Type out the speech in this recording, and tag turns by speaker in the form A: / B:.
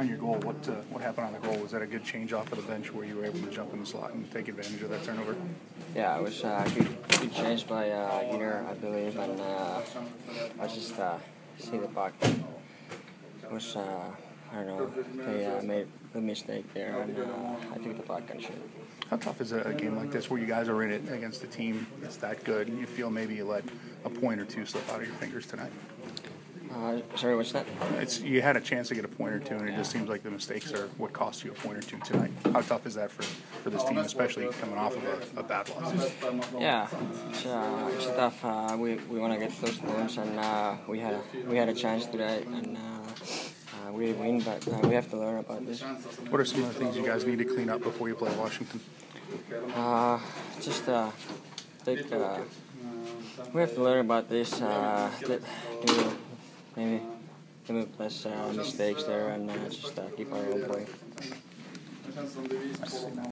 A: On your goal, what happened on the goal? Was that a good change off of the bench where you were able to jump in the slot and take advantage of that turnover?
B: Yeah, it was a good change by Gunnar, I believe, and I just see the puck. It was, I don't know, they made a mistake there, and I took the puck and shoot.
A: How tough is a game like this where you guys are in it against a team that's that good and you feel maybe you let a point or two slip out of your fingers tonight?
B: Sorry, what's that?
A: You had a chance to get a point or two, and it just seems like the mistakes are what cost you a point or two tonight. How tough is that for this team, especially coming off of a bad loss?
B: Yeah, it's tough. We want to get those points, and we had a chance today, and we win, but we have to learn about this.
A: What are some of the things you guys need to clean up before you play Washington?
B: We have to learn about this. Maybe less mistakes there, and just keep our own play.